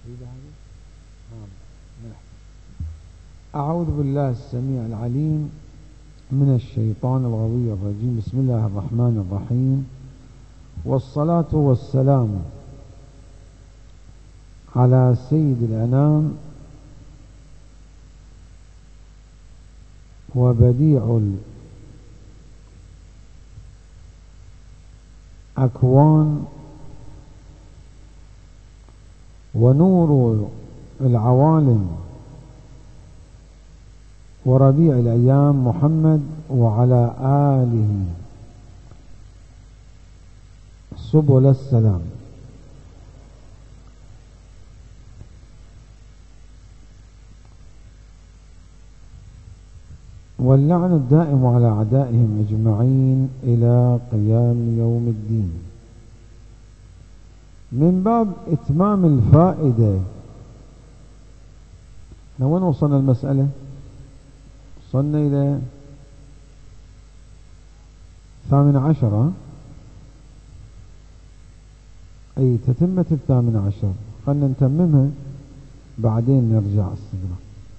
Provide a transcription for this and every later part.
أعوذ بالله السميع العليم من الشيطان الغوي الرجيم. بسم الله الرحمن الرحيم، والصلاة والسلام على سيد الأنام وبديع الأكوان ونور العوالم وربيع الأيام محمد وعلى آله سبل السلام. واللعن الدائم على أعدائهم أجمعين إلى قيام يوم الدين. من باب إتمام الفائدة، وين وصلنا المسألة؟ وصلنا إلى 18، أي تتمة 18. خلنا نتممها بعدين نرجع الصدرة.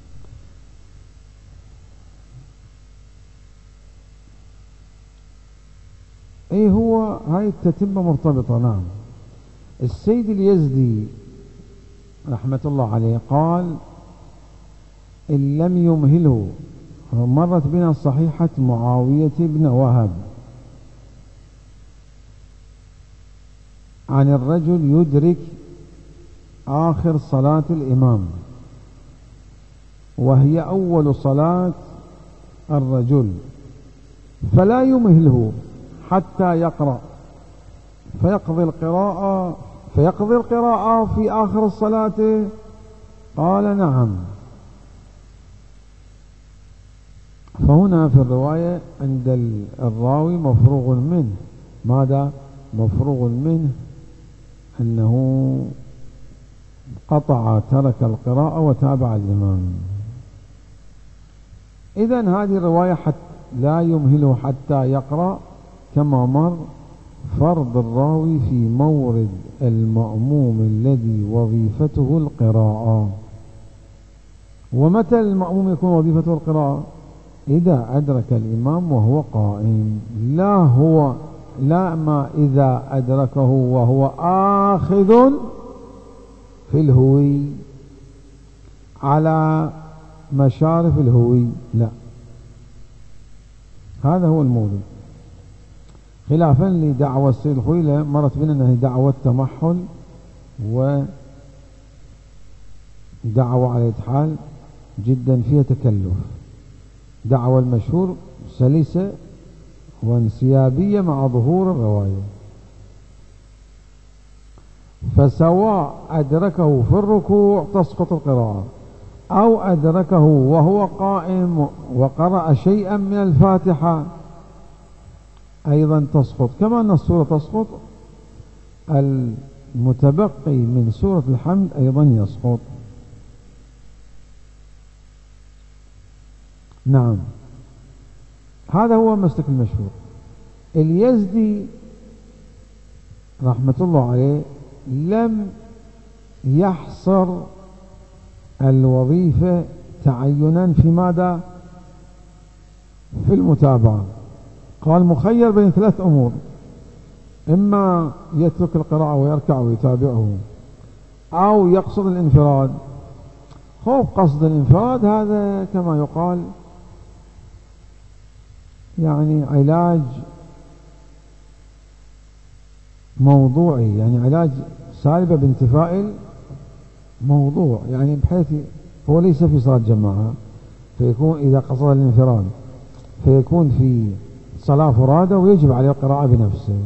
أي هو هاي التتمة مرتبطة. نعم، السيد اليزدي رحمة الله عليه قال: إن لم يمهله. مرت بنا صحيحة معاوية بن وهب عن الرجل يدرك آخر صلاة الإمام وهي أول صلاة الرجل، فلا يمهله حتى يقرأ فيقضي القراءة في آخر الصلاة. قال: نعم. فهنا في الرواية عند الراوي مفروغ منه. ماذا مفروغ منه؟ أنه ترك القراءة وتابع الإمام. إذن هذه الرواية لا يمهله حتى يقرأ كما مر فرض الراوي في مورد المأموم الذي وظيفته القراءة. ومتى المأموم يكون وظيفته القراءة؟ إذا أدرك الإمام وهو قائم، لا ما إذا أدركه وهو آخذ في الهوي على مشارف الهوي، لا، هذا هو المورد. خلافا لدعوة السيد الخويلة مرت بنا أنها دعوة تمحل ودعوة على إتحال جدا فيها تكلف. دعوة المشهور سلسة وانسيابية مع ظهور الرواية. فسواء أدركه في الركوع تسقط القراءة، أو أدركه وهو قائم وقرأ شيئا من الفاتحة أيضا تسقط، كما أن السورة تسقط، المتبقي من سورة الحمد أيضا يسقط. نعم، هذا هو مسلك المشهور. اليزدي رحمة الله عليه لم يحصر الوظيفة تعينا في ماذا؟ في المتابعة. قال: مخير بين 3 أمور: إما يترك القراءة ويركع ويتابعه، أو يقصد الانفراد. قصد الانفراد هذا كما يقال يعني علاج موضوعي، يعني علاج سالبة بانتفاء الموضوع، يعني بحيث هو ليس في صلاة جماعة، فيكون إذا قصد الانفراد فيكون في صلاة فرادة ويجب عليه القراءة بنفسه.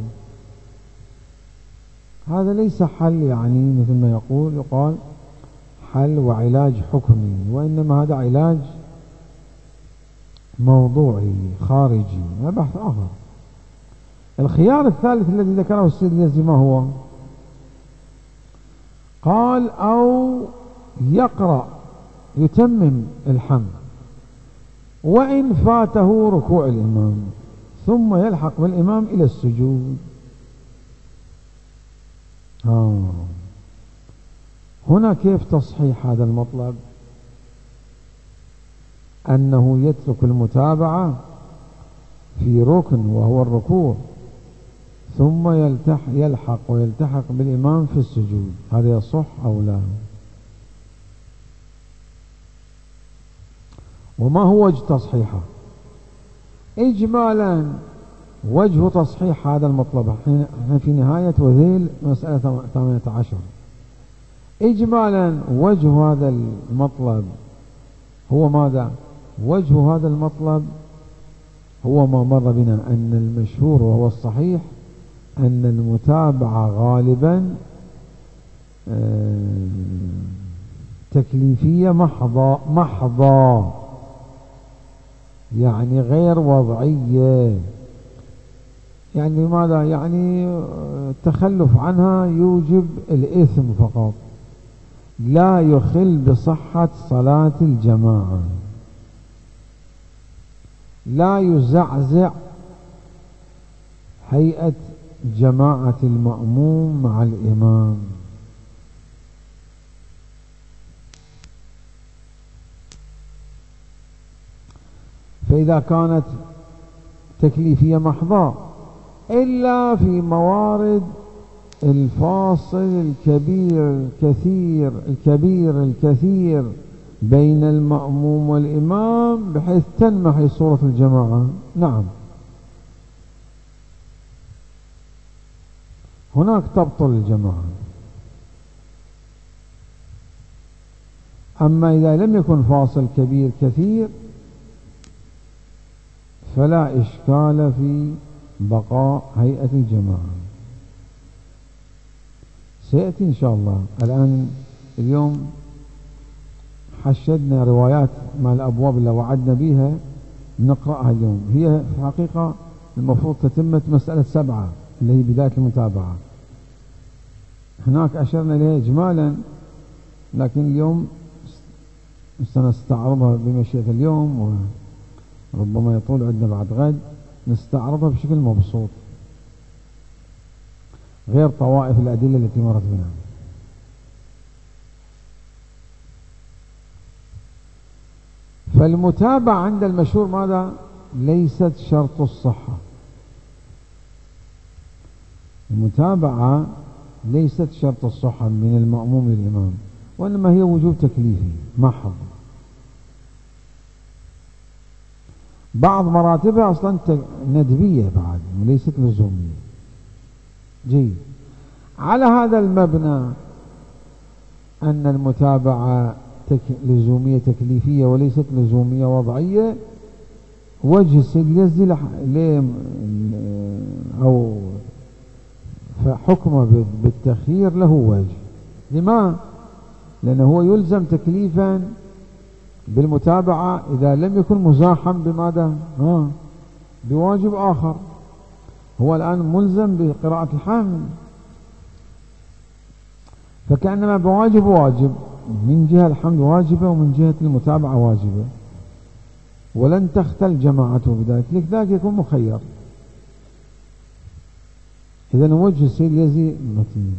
هذا ليس حل، يعني مثل ما يقال حل وعلاج حكمي، وإنما هذا علاج موضوعي خارجي، هذا بحث آخر. الخيار الثالث الذي ذكره السيد اليزدي ما هو؟ قال: أو يقرأ يتمم الحمد وإن فاته ركوع الإمام ثم يلحق بالإمام إلى السجود. هنا كيف تصحيح هذا المطلب؟ أنه يترك المتابعة في ركن وهو الركوع، ثم يلحق ويلتحق بالإمام في السجود. هذا يصح أو لا؟ وما هو وجه تصحيحه؟ إجمالا وجه تصحيح هذا المطلب، احنا في نهاية وذيل مسألة 18. إجمالا وجه هذا المطلب هو ماذا؟ وجه هذا المطلب هو ما مر بنا، أن المشهور وهو الصحيح أن المتابعة غالبا تكليفية محضة، يعني غير وضعية. يعني لماذا؟ يعني التخلف عنها يوجب الإثم فقط، لا يخل بصحة صلاة الجماعة، لا يزعزع هيئة جماعة المأموم مع الإمام. فإذا كانت تكليفية محضة إلا في موارد الفاصل الكثير بين المأموم والإمام بحيث تنمحي صورة الجماعة، نعم، هناك تبطل الجماعة. أما إذا لم يكن فاصل كثير فلا إشكال في بقاء هيئة الجماعة. سيأتي إن شاء الله. الآن اليوم حشدنا روايات مع الأبواب اللي وعدنا بها نقرأها اليوم، هي في الحقيقة المفروض تتمة مسألة 7 اللي هي بداية المتابعة. هناك أشرنا إليها إجمالا، لكن اليوم سنستعرضها بمشيئة اليوم، وربما يطول عندنا بعد غد نستعرضها بشكل مبسوط غير طوائف الأدلة التي مرت بنا. فالمتابعة عند المشهور ماذا؟ ليست شرط الصحة. المتابعة ليست شرط الصحة من المأموم للإمام، وإنما هي وجوب تكليفي محض. بعض مراتبها أصلا ندبية بعد وليست لزومية. جيد. على هذا المبنى أن المتابعة لزومية تكليفية وليست لزومية وضعية، وجه السيد اليزدي أو فحكمه بالتخيير له وجه. لما؟ لأنه هو يلزم تكليفا بالمتابعة إذا لم يكن مزاحم بماذا؟ بواجب آخر. هو الآن ملزم بقراءة الحامل، فكأنما بواجب من جهة الحمد واجبة ومن جهة المتابعة واجبة، ولن تختل جماعته بذلك، لذلك يكون مخير. إذن وجه السيد اليزدي متين.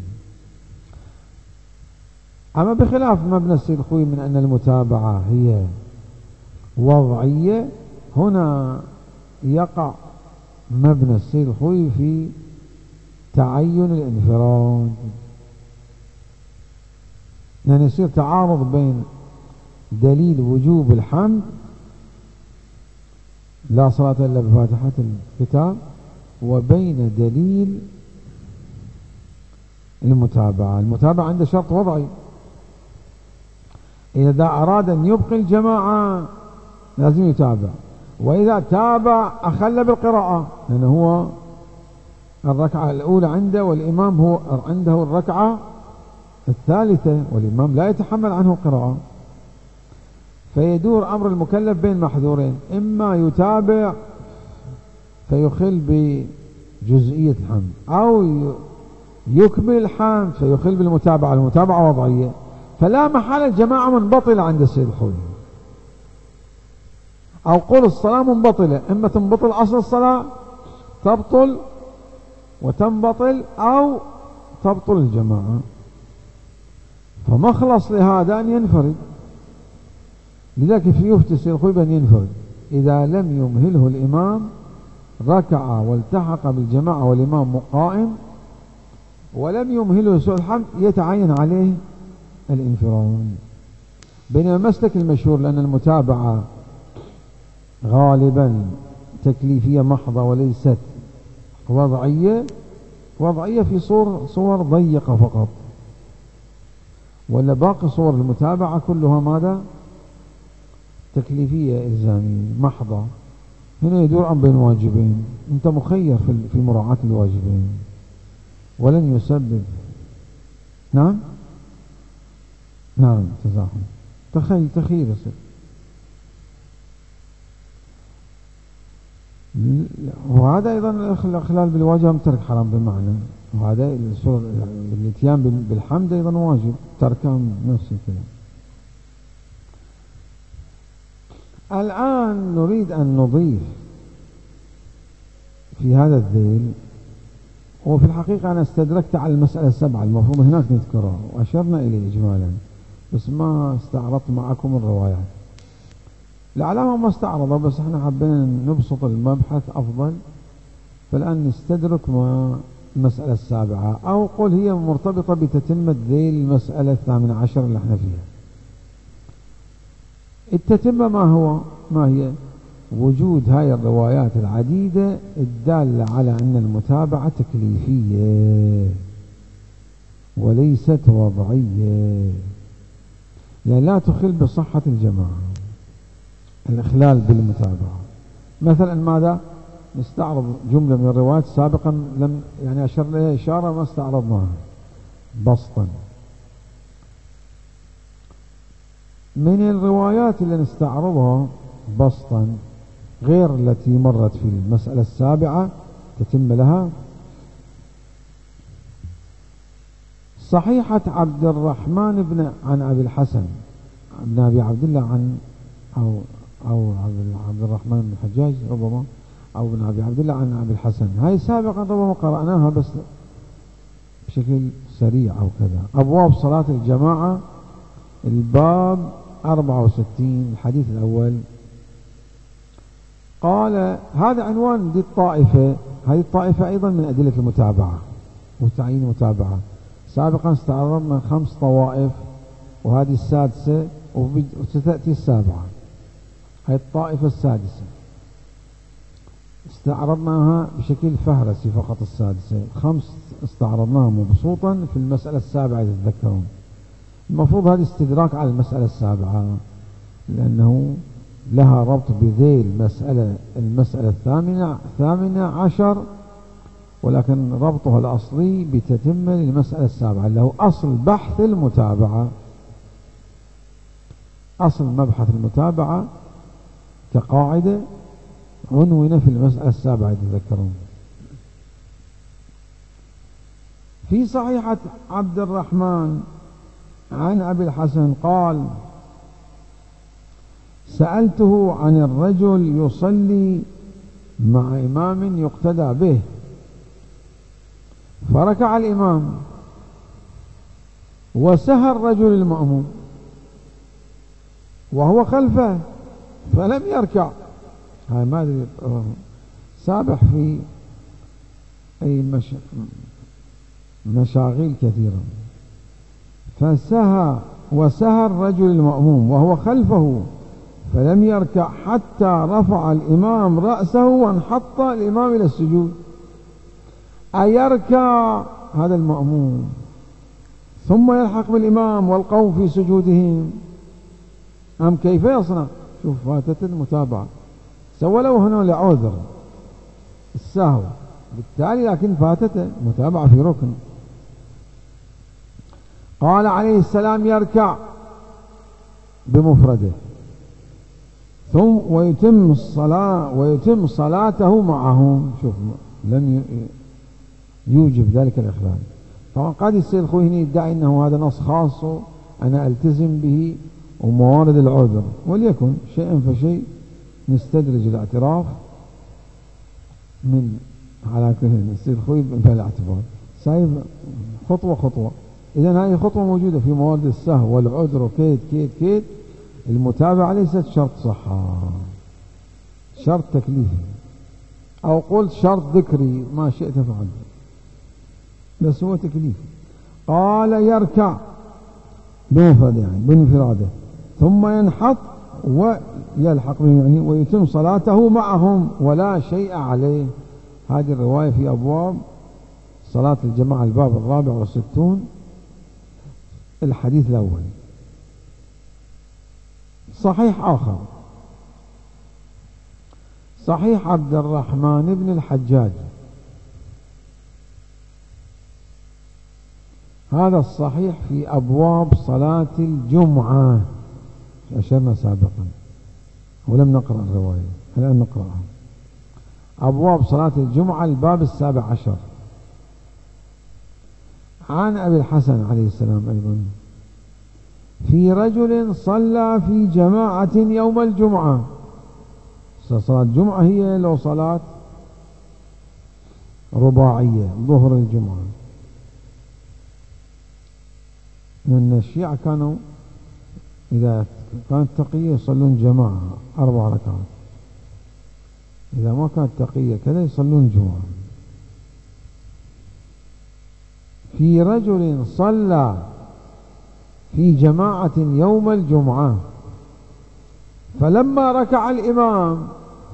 أما بخلاف مبنى السيد الخوئي من أن المتابعة هي وضعية، هنا يقع مبنى السيد الخوئي في تعين الانفراد، يعني يصير تعارض بين دليل وجوب الحمد لا صلاة إلا بفاتحة الكتاب وبين دليل المتابعة. المتابعة عنده شرط وضعي، إذا أراد أن يبقي الجماعة لازم يتابع، وإذا تابع أخل بالقراءة، لأنه هو الركعة الأولى عنده والإمام هو عنده الركعة الثالثة، والإمام لا يتحمل عنه القراءة. فيدور أمر المكلف بين محذورين، إما يتابع فيخل بجزئية الحمد، أو يكمل الحمد فيخل بالمتابعة. المتابعة وضعية، فلا محالة الجماعة منبطلة عند السيد الخوئي، أو قول الصلاة منبطلة، إما تنبطل أصل الصلاة تبطل وتنبطل، أو تبطل الجماعة. فمخلص لهذا أن ينفرد. لذلك يفتي السيد الخوي بأن ينفرد إذا لم يمهله الإمام، ركع والتحق بالجماعة والإمام قائم، ولم يمهله سوء الحمد يتعين عليه الانفراد. بينما المسلك المشهور، لأن المتابعة غالبا تكليفية محضة وليست وضعية في صور ضيقة فقط، ولا باقي صور المتابعة كلها ماذا؟ تكليفية إلزامية محضة. هنا يدور عن بين واجبين، أنت مخير في مراعاة الواجبين، ولن يسبب نعم تزاحم تخير يصير. وهذا أيضا الإخلال بالواجب ترك حرام بمعنى، وهذا الاتيان بالحمد أيضا واجب، تركان نفس الكلام. الآن نريد أن نضيف في هذا الذيل، وفي الحقيقة أنا استدركت على المسألة 7 المفروض هناك نذكرها وأشرنا إليه إجمالا، بس ما استعرضت معكم الروايات. العلامة ما استعرضها، بس احنا حبينا نبسط المبحث أفضل. فالآن نستدرك ما المسألة 7، أو قل هي مرتبطة بتتمة ذيل المسألة 18 اللي احنا فيها. التتمة ما هي؟ وجود هاي الروايات العديدة الدالة على أن المتابعة تكليفية وليست وضعية، يعني لا تخل بصحة الجماعة. الإخلال بالمتابعة مثلا ماذا؟ نستعرض جملة من الروايات سابقا لم يعني أشر لها إشارة ما استعرضناها بسطا. من الروايات اللي نستعرضها بسطا غير التي مرت في المسألة 7 تتم لها، صحيحة عبد الرحمن عن أبي الحسن بن أبي عبد الله عن أو عبد الرحمن بن الحجاج ربما، أو بن أبي عبد الله عن أبي الحسن. هاي سابقا ربما قرأناها بس بشكل سريع أو كذا. أبواب صلاة الجماعة الباب 64 الحديث الأول. قال هذا عنوان دي الطائفة، هذه الطائفة أيضا من أدلة المتابعة وتعيين المتابعة. سابقا استعرضنا 5 طوائف، وهذه السادسة وستأتي السابعة. هذه الطائفة السادسة استعرضناها بشكل فهرسي فقط، السادسة. 5 استعرضناها مبسوطا في المسألة 7 تتذكرون. المفروض هذا استدراك على المسألة 7 لأنه لها ربط بذيل المسألة 18، ولكن ربطها الأصلي بتتمة للمسألة 7 اللي هو أصل بحث المتابعة. أصل مبحث المتابعة كقاعدة عنونا في المسألة 7 تذكرون. في صحيحة عبد الرحمن عن أبي الحسن قال سألته عن الرجل يصلي مع إمام يقتدى به، فركع الإمام وسهى الرجل المأموم وهو خلفه فلم يركع. هاي ما أدري سابح في أي مشاغيل كثيرة. وسهى الرجل المأموم وهو خلفه فلم يركع حتى رفع الإمام رأسه وانحط الإمام إلى السجود. أيركع هذا المأموم ثم يلحق بالإمام والقوم في سجودهم أم كيف يصنع؟ شوف فاتت المتابعة، سوى له هنا لعذر السهو بالتالي، لكن فاتت متابعة في ركن. قال عليه السلام يركع بمفرده ثم ويتم صلاته معهم. شوف لم يوجب ذلك الإخلال. طبعا قد السيد الخوي هنا يدعي أنه هذا نص خاص أنا ألتزم به وموارد العذر، وليكن شيئا فشيء نستدرج الاعتراف من على كل السيد الخوي في الاعتبار سايب خطوة خطوة. إذن هذه خطوة موجودة في موارد السهو والعذر وكيد كيد كيد. المتابعة ليست شرط صحة، شرط تكليفي، أو قلت شرط ذكري، ما شئت فعل، بس هو تكليفي. قال يركع بمفرد يعني بانفراده، ثم ينحط ويلحق بهم يعني ويتم صلاته معهم ولا شيء عليه. هذه الرواية في أبواب صلاة الجماعة الباب 64 الحديث الأول. صحيح آخر، صحيح عبد الرحمن بن الحجاج، هذا الصحيح في أبواب صلاة الجمعة، أشرنا سابقا ولم نقرأ الرواية، الآن نقرأها. أبواب صلاة الجمعة الباب 17 عن أبي الحسن عليه السلام أيضا في رجل صلى في جماعة يوم الجمعة. صلاة الجمعة هي لو صلاة رباعية ظهر الجمعة، لأن الشيعة كانوا إذا كانت تقية يصلون جماعة 4 ركعات، إذا ما كانت تقية كذا يصلون جمعة. في رجل صلى في جماعة يوم الجمعة فلما ركع الإمام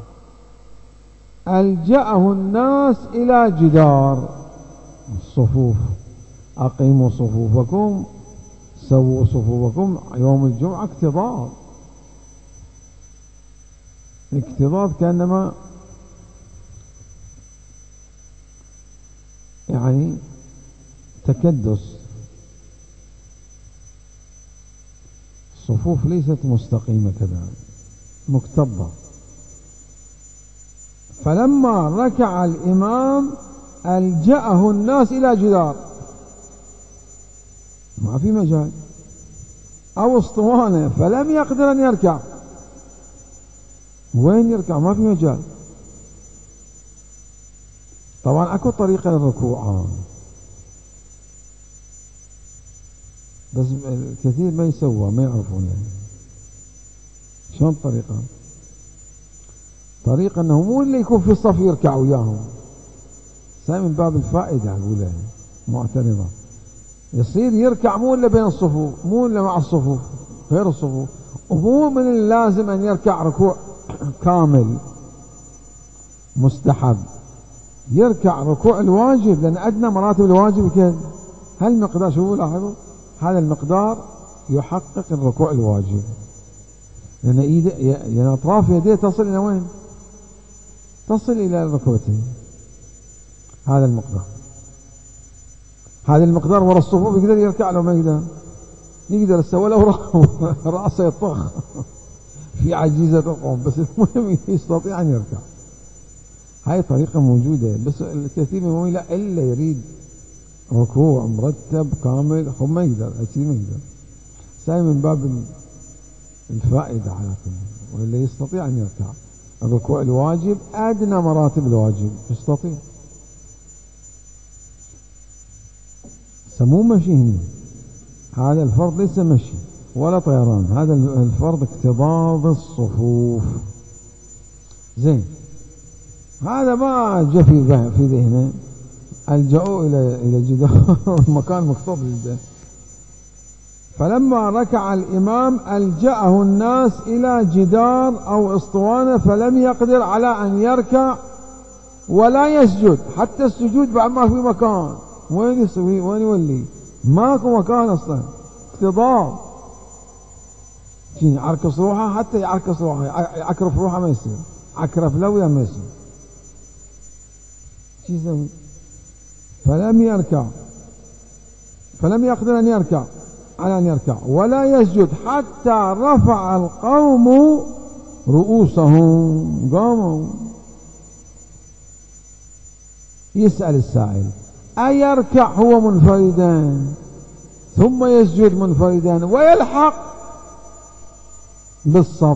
ألجأه الناس إلى جدار الصفوف، أقيموا صفوفكم سووا صفوفكم، يوم الجمعة اكتظاظ، اكتظاظ كأنما يعني تكدس، الصفوف ليست مستقيمة كذا مكتظة. فلما ركع الإمام ألجأه الناس إلى جدار، ما في مجال، أو اسطوانة فلم يقدر أن يركع. وين يركع؟ ما في مجال. طبعا أكو طريقة للركوع، بس الكثير ما يسوى، ما يعرفونها. شلون الطريقة؟ طريقة أنه مو اللي يكون في الصف يركع وياهم، سامي من باب الفائدة أقولها معترضة، يصير يركع مو إلا بين الصفوف، مو إلا مع الصفوف، غير الصفوف، ومو من اللازم أن يركع ركوع كامل مستحب، يركع ركوع الواجب، لأن أدنى مراتب الواجب كذا. هالمقدار شوفوا لاحظوا، هذا المقدار يحقق الركوع الواجب، لأن يعني أطراف يديه تصل إلى وين؟ تصل إلى الركبتين. هذا المقدار، هذا المقدار ورا الصفوف يقدر يركع لو ما يقدر، يقدر يسوي له رأسه يطخ في عجيزة القوم، بس المهم يستطيع أن يركع. هاي طريقة موجودة، بس الكثير منهم لا إلا يريد ركوع مرتب كامل، هو ما يقدر، أكيد ما يقدر. ساي من باب الفائدة على كل، واللي يستطيع أن يركع الركوع الواجب أدنى مراتب الواجب يستطيع. سموه مشي هنا، هذا الفرض ليس مشي ولا طيران، هذا الفرض اكتظاظ الصفوف. زين، هذا ما جاء في ذهنه، ألجأوا إلى جدار مكان مكتظ جدا. فلما ركع الإمام ألجأه الناس إلى جدار أو اسطوانة فلم يقدر على أن يركع ولا يسجد، حتى السجود بعد ما في مكان، وين يسوي؟ وين يولي؟ ماكو مكان أصلا، اكتظاظ. يعركس روحه، حتى يعركس روحه، يعكرف روحه ما يصير، عكرف لويا ما يصير. شو يسوي؟ فلم يركع، فلم يقدر أن يركع على أن يركع ولا يسجد حتى رفع القوم رؤوسهم، قاموا. يسأل السائل: أيركع هو منفردا ثم يسجد منفردا ويلحق بالصف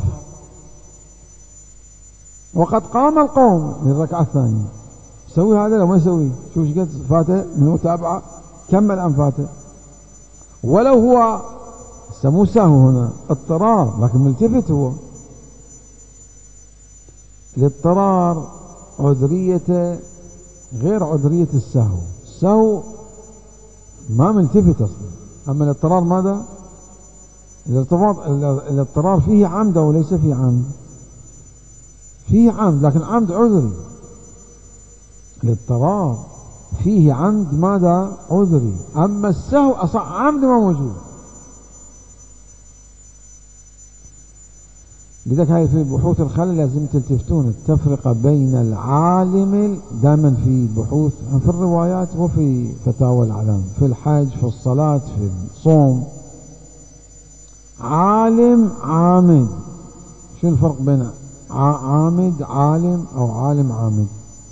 وقد قام القوم للركعة الثانية؟ يسوي هذا لو ما يسوي؟ شوف ايش قد فاته من المتابعة، كمل أم فاته؟ ولو هو مو سهو هنا اضطرار لكن ملتفت هو. الاضطرار عذريته غير عذرية السهو. السهو ما ملتفت أصلا، أما الاضطرار ماذا؟ الاضطرار فيه عمد أو ليس فيه عمد؟ فيه عمد لكن عمد عذري. الاضطرار فيه عمد ماذا؟ عذري. أما السهو أصلا عمد ما موجود. لذلك هاي في بحوث الخلل لازم تلتفتون التفرقة بين العالم دائما في بحوث في الروايات وفي فتاوى العلام، في الحج، في الصلاة، في الصوم. عالم عامد، شو الفرق بين عامد عالم أو عالم عامد؟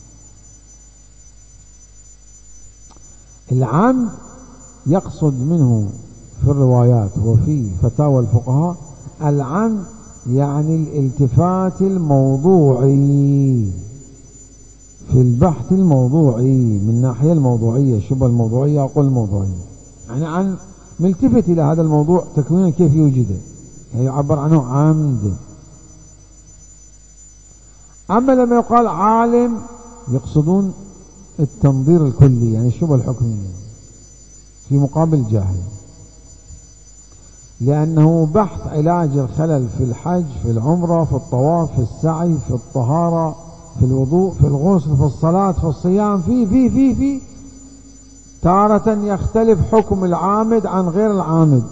العمد يقصد منه في الروايات وفي فتاوى الفقهاء العمد يعني الالتفات الموضوعي في البحث الموضوعي من الناحية الموضوعية، شبه الموضوعية أقول الموضوعية، يعني عن ملتفت إلى هذا الموضوع تكوينا كيف يوجده، يعني يعبر عنه عمد. أما لما يقال عالم يقصدون التنظير الكلي، يعني الشبه الحكمية في مقابل جاهل، لأنه بحث علاج الخلل في الحج، في العمرة، في الطواف، في السعي، في الطهارة، في الوضوء، في الغسل، في الصلاة، في الصيام، في تارة يختلف حكم العامد عن غير العامد،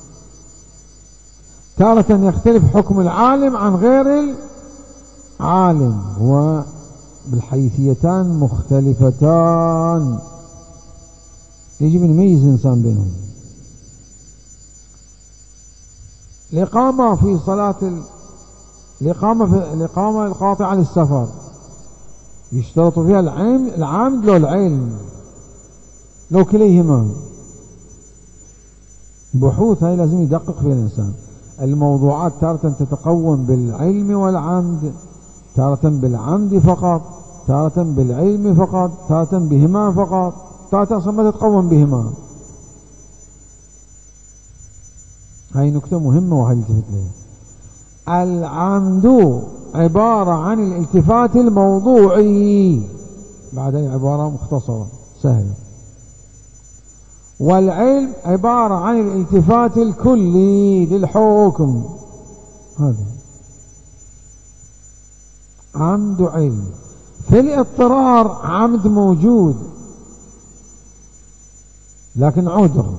تارة يختلف حكم العالم عن غير العالم، وبالحيثيتان مختلفتان، يجب أن يميز الإنسان بينهم. الإقامة في صلاة الإقامة القاطعة للسفر يشترط فيها العمد لو العلم لو كليهما. بحوث هاي لازم يدقق فيها الإنسان. الموضوعات تارة تتقوم بالعلم والعمد، تارة بالعمد فقط، تارة بالعلم فقط، تارة بهما فقط، تارة أصلا ما تتقوم بهما. هاي نكتة مهمة وهي التفت لها. العمد عبارة عن الالتفات الموضوعي، بعدها عبارة مختصرة سهلة. والعلم عبارة عن الالتفات الكلي للحكم. هذا عمد علم. في الاضطرار عمد موجود لكن عذر،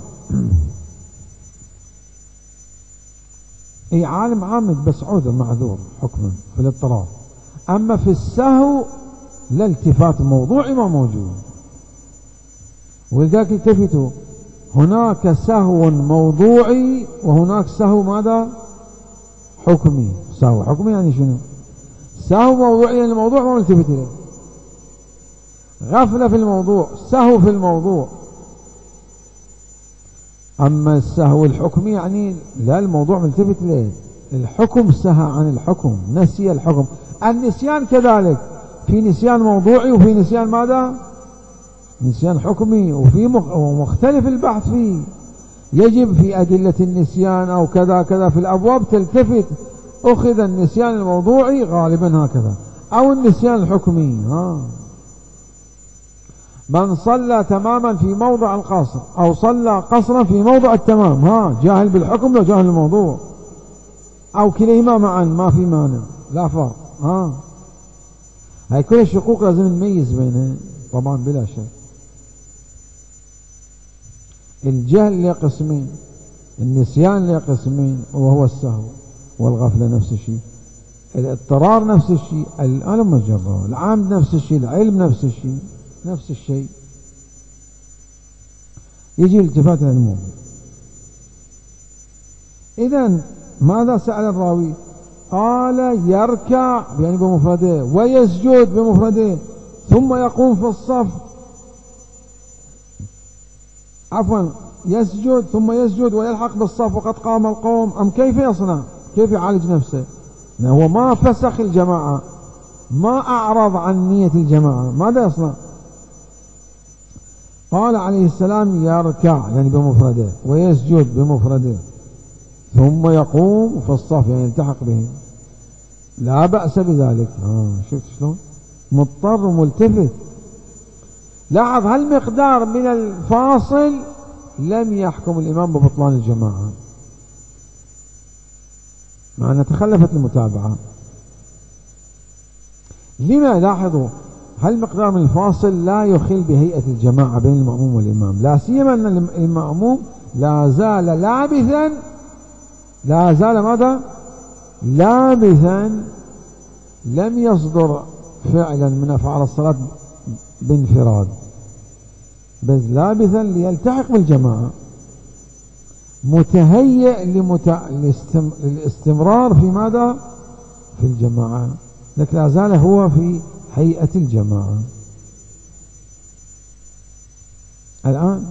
اي عالم عامد بس عذر معذور حكما في الاضطرار. اما في السهو لا التفات موضوعي ما موجود. ولذلك التفتوا، هناك سهو موضوعي وهناك سهو ماذا؟ حكمي. سهو حكمي يعني شنو؟ سهو موضوعي يعني الموضوع ما ملتفت اليه، غفلة في الموضوع، سهو في الموضوع. أما السهو الحكمي يعني لا الموضوع ملتفت إليه، الحكم سهى عن الحكم، نسي الحكم. النسيان كذلك، في نسيان موضوعي وفي نسيان ماذا؟ نسيان حكمي، وفي مختلف البحث فيه. يجب في أدلة النسيان أو كذا كذا في الأبواب تلتفت، أخذ النسيان الموضوعي غالبا هكذا أو النسيان الحكمي. من صلى تماما في موضع القصر أو صلى قصرا في موضع التمام، جاهل بالحكم لو جاهل الموضوع، أو كليهما معا ما في مانع، لا فرق. هاي كل الشقوق لازم نميز بينها طبعا بلا شك. الجهل له قسمين، النسيان له قسمين وهو السهو، والغفلة نفس الشيء، الاضطرار نفس الشيء، الألم والجرار، العمد نفس الشيء، العلم نفس الشيء، نفس الشيء. يجي الالتفات العلموم. إذن ماذا سأل الراوي؟ قال يركع يعني بمفرده، ويسجد بمفرده، ثم يقوم في الصف، عفوا يسجد ثم يسجد ويلحق بالصف وقد قام القوم، أم كيف يصنع؟ كيف يعالج نفسه؟ هو ما فسخ الجماعة، ما أعرض عن نية الجماعة، ماذا يصنع؟ قال عليه السلام يركع يعني بمفرده ويسجد بمفرده ثم يقوم في الصف يعني يلتحق به، لا بأس بذلك. شفت شلون مضطر ملتفت. لاحظ هالمقدار من الفاصل لم يحكم الإمام ببطلان الجماعة، مع أنها تخلفت المتابعة. لما؟ لاحظوا هالمقدار من الفاصل لا يخل بهيئة الجماعة بين المأموم والإمام، لا سيما أن المأموم لا زال لابثا، لا زال ماذا؟ لابثا، لم يصدر فعلا من أفعال الصلاة بانفراد، بس لابثا ليلتحق بالجماعة، متهيئ للاستمرار في ماذا؟ في الجماعة، لكن لا زال هو في هيئة الجماعة. الآن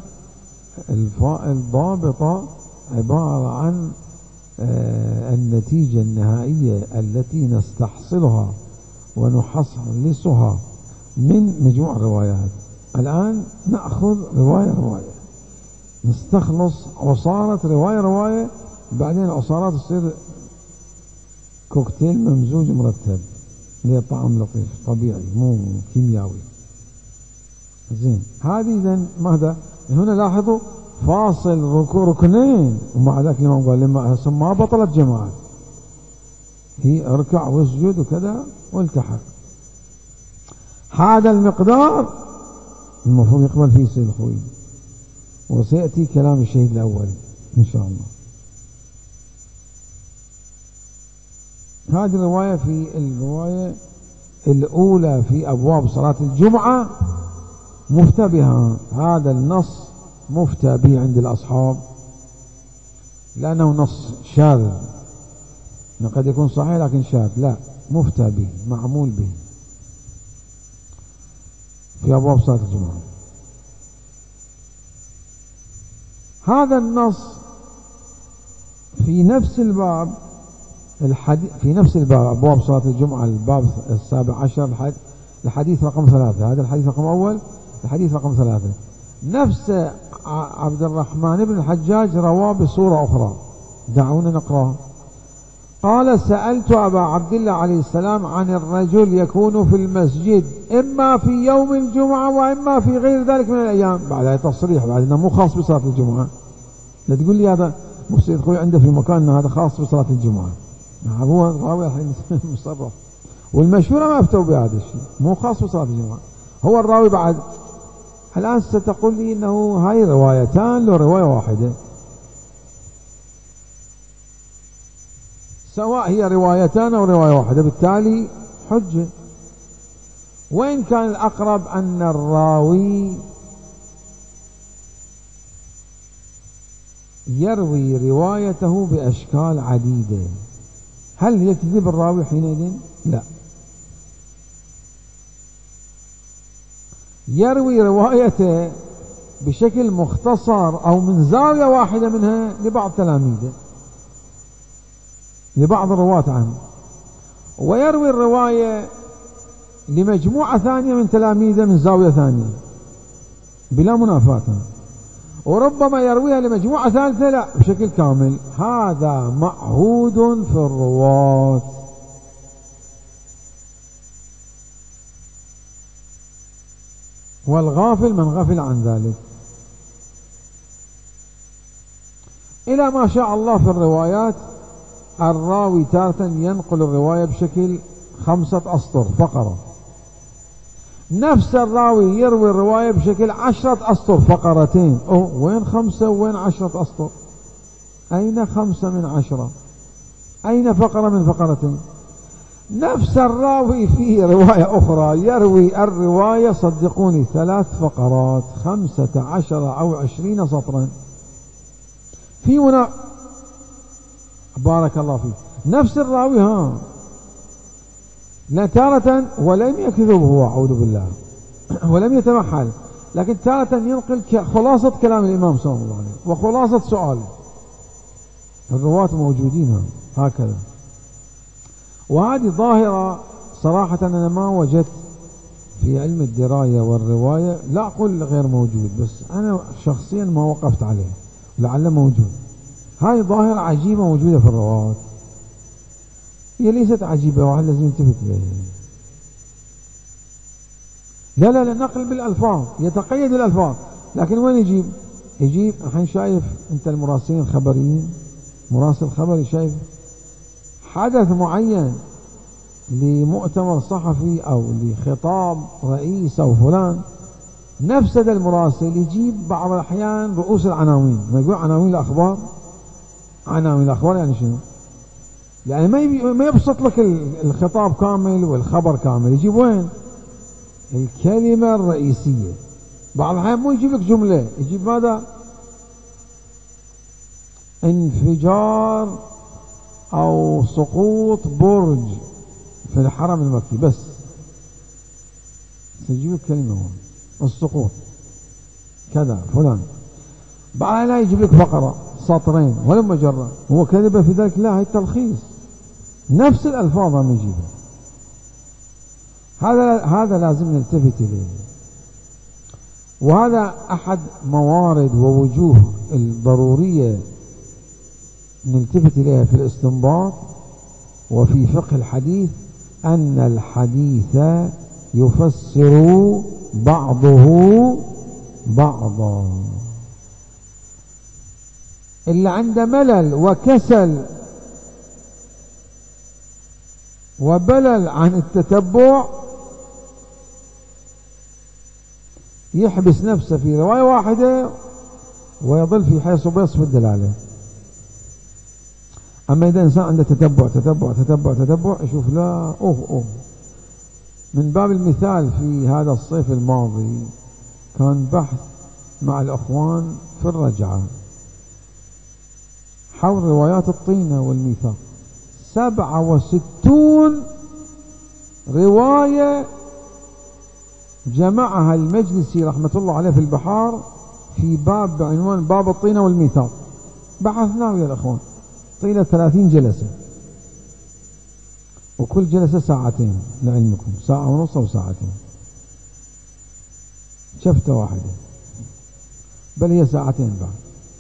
الضابطة عبارة عن النتيجة النهائية التي نستحصلها ونحصلها من مجموع الروايات. الآن نأخذ رواية رواية، نستخلص عصارة رواية رواية، بعدين العصارات تصير كوكتيل ممزوج مرتب لطعم لطيف طبيعي مو كيميائي. زين، هذه إذن ماذا؟ هنا لاحظوا فاصل ركنين، ومع ذلك الإمام قال لما ما بطلت جماعة، هي اركع واسجد وكذا والتحق. هذا المقدار المفروض يقبل فيه سيد الخوي، وسيأتي كلام الشهيد الأول إن شاء الله. هذه الرواية في الرواية الأولى في أبواب صلاة الجمعة مفتى بها، هذا النص مفتى به عند الأصحاب لأنه نص شاذ، قد يكون صحيح لكن شاذ، لا مفتى به معمول به في أبواب صلاة الجمعة. هذا النص في نفس الباب في نفس الباب أبواب صلاة الجمعة الباب 17 الحديث رقم 3، هذا الحديث رقم أول، الحديث رقم 3 نفس عبد الرحمن بن الحجاج رواه بصورة أخرى، دعونا نقرأ. قال سألت أبا عبد الله عليه السلام عن الرجل يكون في المسجد إما في يوم الجمعة وإما في غير ذلك من الأيام، بعد تصريح بعد أنه مو خاص بصلاة الجمعة، لا تقول لي هذا مفسد خوي عنده في مكان هذا خاص بصلاة الجمعة، هو راوي الحين مصرف، والمشهورة ما افتوا بهذا الشيء، مو خاص بصلاة الجمعة، هو الراوي بعد. الآن ستقول لي إنه هاي روايتان لو رواية واحدة، سواء هي روايتان أو رواية واحدة، بالتالي حجة. وإن كان الأقرب أن الراوي يروي روايته بأشكال عديدة، هل يكذب الراوي حينئذ؟ لا، يروي روايته بشكل مختصر أو من زاوية واحدة منها لبعض تلاميذه، لبعض الرواة عنه، ويروي الرواية لمجموعة ثانية من تلاميذه من زاوية ثانية بلا منافاة، وربما يرويها لمجموعة ثالثة لا بشكل كامل. هذا معهود في الرواة، والغافل من غفل عن ذلك. إلى ما شاء الله في الروايات الراوي تارة ينقل الرواية بشكل 5 أسطر فقرة، نفس الراوي يروي الرواية بشكل 10 أسطر فقرتين. وين 5 وين 10 أسطر؟ أين 5 من 10؟ أين فقرة من فقرتين؟ نفس الراوي في رواية أخرى يروي الرواية صدقوني 3 فقرات 15 أو 20 سطرا في بارك الله فيك. نفس الراوي لا تارة ولم يكذب هو أعوذ بالله ولم يتمحل، لكن تارة ينقل خلاصة كلام الإمام صلى الله عليه وسلم وخلاصة سؤاله، الرواة موجودين هكذا. وهذه ظاهرة صراحة أنا ما وجدت في علم الدراية والرواية، لا أقول غير موجود، بس أنا شخصيا ما وقفت عليه، لعله موجود. هاي ظاهرة عجيبة موجودة في الرواة، هي ليست عجيبة، واحد لازم يلتفت لها. لا نقل بالألفاظ، يتقيد الألفاظ، لكن وين يجيب الحين شايف أنت المراسلين الخبريين، مراسل خبري شايف حدث معين لمؤتمر صحفي أو لخطاب رئيس أو فلان، نفس هذا المراسل يجيب بعض الأحيان رؤوس العناوين، ما يقول عناوين الأخبار، عناوين الأخبار يعني شنو؟ يعني ما يبسط لك الخطاب كامل والخبر كامل، يجيب وين؟ الكلمة الرئيسية. بعض الأحيان مو يجيب لك جملة، يجيب ماذا؟ انفجار أو سقوط برج في الحرم المكي، بس يجيب لك كلمة هون، السقوط كذا فلان. بعد لا يجيب لك فقرة سطرين ولا مجرة، هو كذب في ذلك، لا، هي التلخيص، نفس الألفاظ ما يجيبها. هذا لازم نلتفت إليه، وهذا أحد موارد ووجوه الضرورية نلتفت إليها في الاستنباط وفي فقه الحديث، أن الحديث يفسر بعضه بعضا. اللي عنده ملل وكسل وبلل عن التتبع يحبس نفسه في رواية واحدة ويضل في حيث بيصف الدلالة. أما إذا إنسان عنده تتبع تتبع تتبع تتبع، يشوف لا أوه. من باب المثال، في هذا الصيف الماضي كان بحث مع الأخوان في الرجعة حول روايات الطينة والميثاق، 67 رواية جمعها المجلسي رحمة الله عليه في البحار في باب بعنوان باب الطينة والميثاق. بحثناه يا الأخوان طيلة 30 جلسة، وكل جلسة ساعتين لعلمكم، ساعة ونص أو ساعتين، شفتة واحدة، بل هي ساعتين بعد،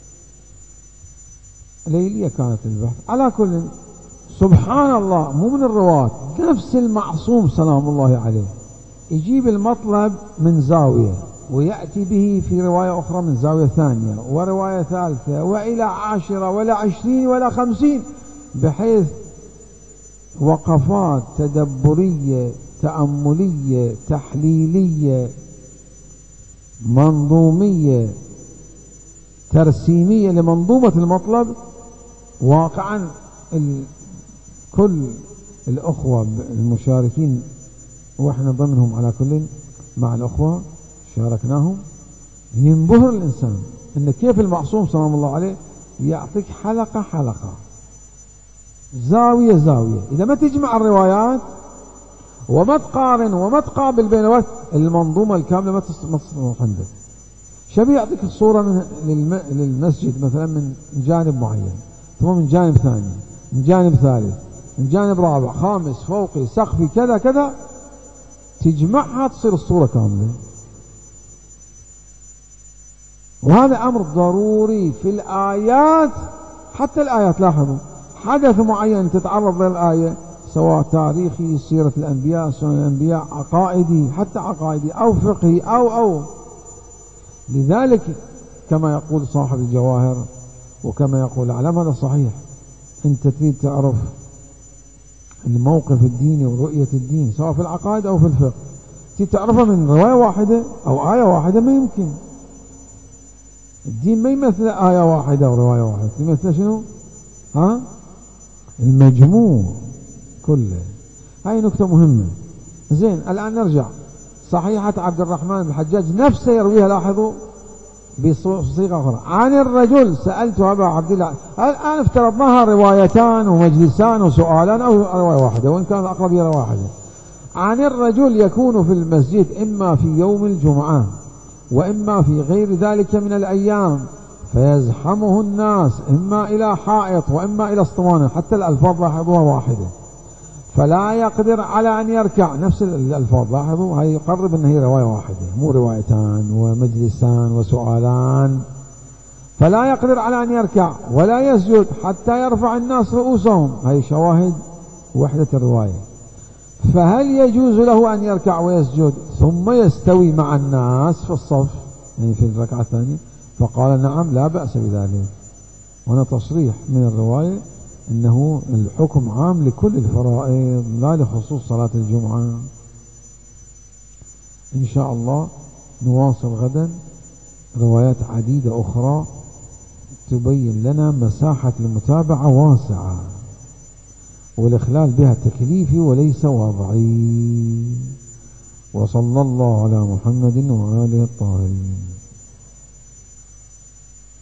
ليلية كانت البحث. على كل، سبحان الله، مو من الرواة، نفس المعصوم سلام الله عليه يجيب المطلب من زاوية ويأتي به في رواية أخرى من زاوية ثانية ورواية ثالثة وإلى 10 ولا 20 ولا 50، بحيث وقفات تدبرية تأملية تحليلية منظومية ترسيمية لمنظومة المطلب. واقعا كل الأخوة المشاركين وإحنا ضمنهم على كل مع الأخوة شاركناهم، ينبهر الإنسان إن كيف المعصوم سلام الله عليه يعطيك حلقة حلقة، زاوية زاوية. إذا ما تجمع الروايات وما تقارن وما تقابل بين المنظومة الكاملة ما تصنع عندك. شبيه يعطيك الصورة للمسجد مثلا من جانب معين، ثم من جانب ثاني، من جانب ثالث، من جانب رابع، خامس، فوقي، سقفي، كذا كذا، تجمعها تصير الصورة كاملة. وهذا أمر ضروري في الآيات، حتى الآيات لاحظوا حدث معين تتعرض للآية، سواء تاريخي، سيرة الأنبياء، سنن الأنبياء، عقائدي، حتى عقائدي أو فقهي أو لذلك كما يقول صاحب الجواهر وكما يقول العلم، هذا صحيح، أنت تريد تعرف الموقف الديني ورؤية الدين سواء في العقائد أو في الفقه، تريد تعرفها من رواية واحدة أو آية واحدة، ما يمكن. الدين ما يمثل آية واحدة أو رواية واحدة، يمثل شنو؟ المجموع كله. هاي نكتة مهمة. زين، الآن نرجع. صحيحة عبد الرحمن بن الحجاج نفسه يرويها، لاحظوا بصيغة أخرى، عن الرجل سألت أبا عبد الله. الآن افترضناها روايتان ومجلسان وسؤالان أو رواية واحدة، وإن كان الأقرب إلى واحدة. عن الرجل يكون في المسجد إما في يوم الجمعة وإما في غير ذلك من الأيام، فيزحمه الناس إما إلى حائط وإما إلى اسطوانة، حتى الألفاظ لاحظوها واحدة، فلا يقدر على أن يركع، نفس الألفاظ، لاحظوا هاي يقرب أن هي رواية واحدة مو روايتان ومجلسان وسؤالان. فلا يقدر على أن يركع ولا يسجد حتى يرفع الناس رؤوسهم، هاي شواهد وحدة الرواية. فهل يجوز له أن يركع ويسجد ثم يستوي مع الناس في الصف، يعني في الركعة الثانية؟ فقال نعم لا بأس بذلك. هنا تصريح من الرواية أنه الحكم عام لكل الفرائض لا لخصوص صلاة الجمعة. إن شاء الله نواصل غدا روايات عديدة أخرى تبين لنا مساحة المتابعة واسعة، والإخلال بها تكليفي وليس وضعي. وصلى الله على محمد وآله الطاهرين.